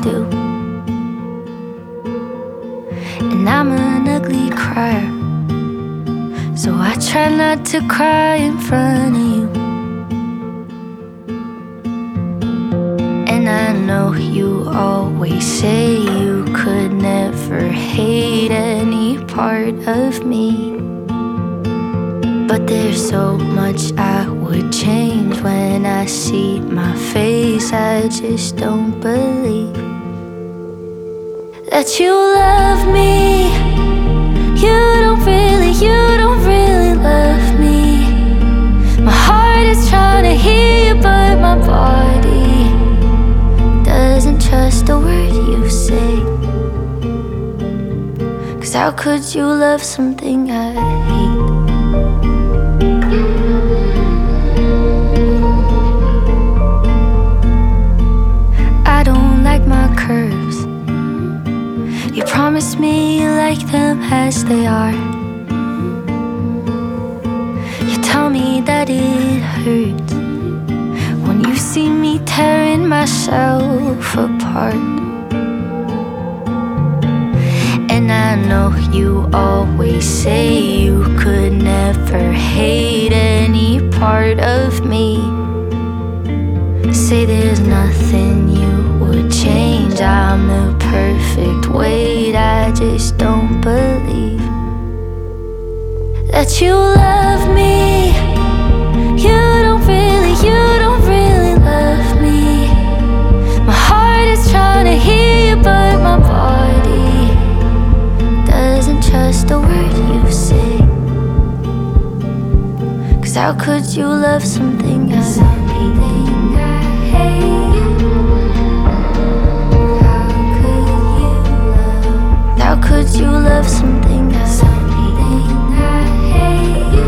do. And I'm an ugly crier, so I try not to cry in front of you. And I know you always say you could never hate any part of me, but there's so much I would change when I see my face. I just don't believe that you love me. You don't really love me. My heart is trying to hear you, but my body doesn't trust a word you say. 'Cause how could you love something I hate? I don't like my curves. You promised me you like them as they are. You tell me that it hurts when you see me tearing myself apart. And I know you always say you could never hate any part of me. Say there's nothing you would change. I'm the perfect weight. I just don't believe that you love me. You don't really love me. My heart is trying to hear you, but my body doesn't trust a word you say. 'Cause how could you love something I hate? How could you love something I hate?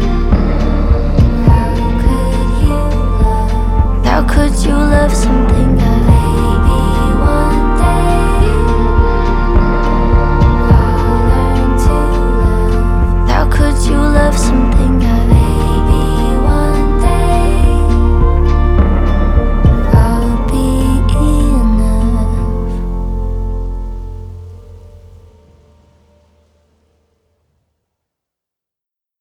How could you love something